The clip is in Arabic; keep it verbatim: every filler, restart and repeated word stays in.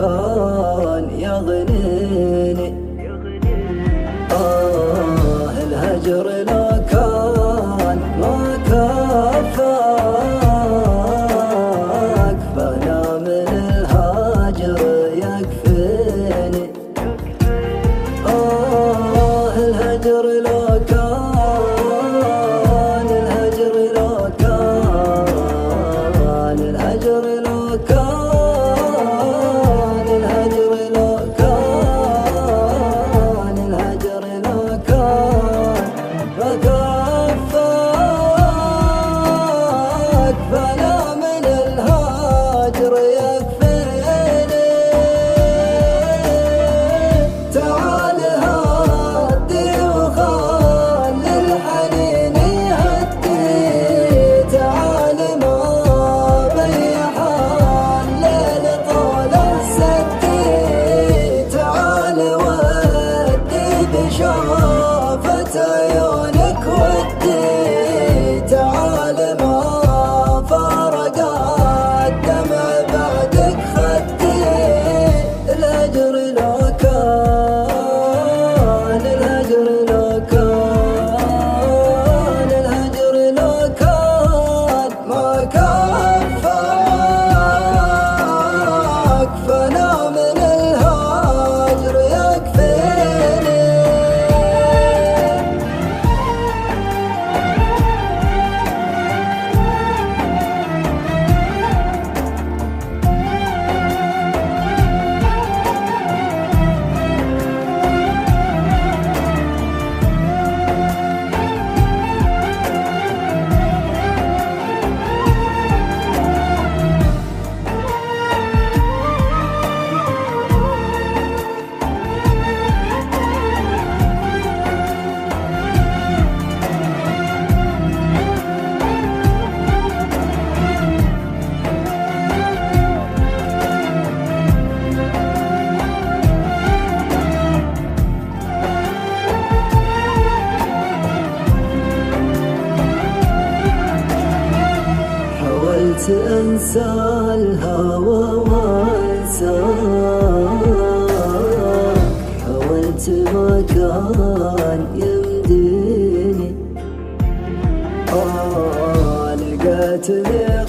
كان يغنيني. آه الهجر لو كان ما كفاك، فأنا من الهاجر يكفيني. آه الهجر لو كان، الهجر لو كان، الهجر لو كان، الهجر لو كان، الهجر لو كان فكفاك، فأنا من الهاجر يكفيني. تعال هدي وخلي الحنين يهدي، تعال ما بيح الليل طول السدي، تعال ودي بشافة عيونك ودي، تعال ما فارق الدمع بعدك خدي. الهجر لو كان، الهجر لو كان، الهجر لو كان ما كفاك، فأنا من الهاجر يكفيني. حاولت أنسى الهوى وأنساك، حاولت ما كان يمديني. آه لقيتني